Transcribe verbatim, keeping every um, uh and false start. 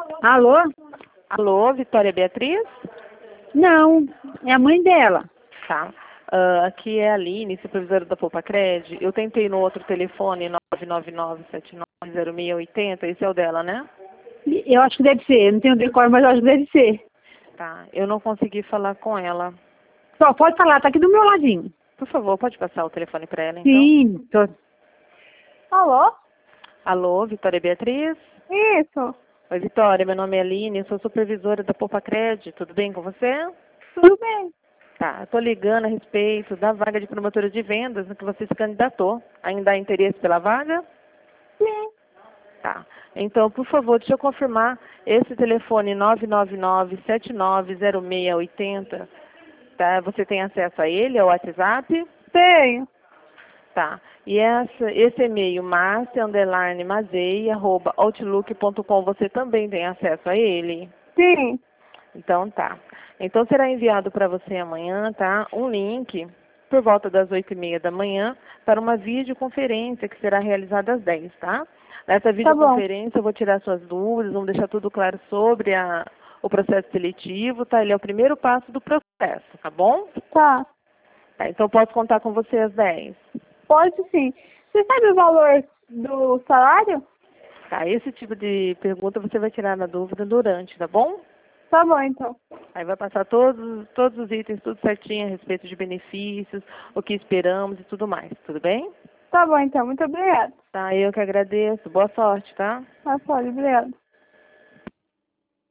Alô? Alô, Vitória Beatriz? Não, é a mãe dela. Tá. Ah, aqui é a Aline, supervisora da Poupa-Cred. Eu tentei no outro telefone, nove nove nove sete nove zero seis oito zero, esse é o dela, né? Eu acho que deve ser, não tenho decor, mas eu acho que deve ser. Tá. Eu não consegui falar com ela. Só pode falar, tá aqui do meu ladinho. Por favor, pode passar o telefone para ela, então? Sim, tô... Alô? Alô, Vitória Beatriz? Isso. Oi, Vitória, meu nome é Aline, eu sou supervisora da Poupa-Cred. Tudo bem com você? Tudo bem? Tá, eu tô ligando a respeito da vaga de promotora de vendas no que você se candidatou. Ainda há interesse pela vaga? Sim. Tá. Então, por favor, deixa eu confirmar. Esse telefone nove nove nove sete nove zero seis oito zero, tá? Você tem acesso a ele, ao WhatsApp? Tenho. Tá. E essa, esse e-mail, marcia underline mazei, arroba outlook ponto com, você também tem acesso a ele? Sim. Então tá. Então será enviado para você amanhã, tá? Um link por volta das oito e meia da manhã para uma videoconferência que será realizada às dez, tá? Nessa videoconferência eu vou tirar suas dúvidas, vamos deixar tudo claro sobre a, o processo seletivo, tá? Ele é o primeiro passo do processo, tá bom? Tá. Tá, então posso contar com você às dez. Pode sim. Você sabe o valor do salário? Tá, esse tipo de pergunta você vai tirar na dúvida durante, tá bom? Tá bom, então. Aí vai passar todos, todos os itens, tudo certinho a respeito de benefícios, o que esperamos e tudo mais, tudo bem? Tá bom, então. Muito obrigada. Tá, eu que agradeço. Boa sorte, tá? Tá, pode. Obrigada.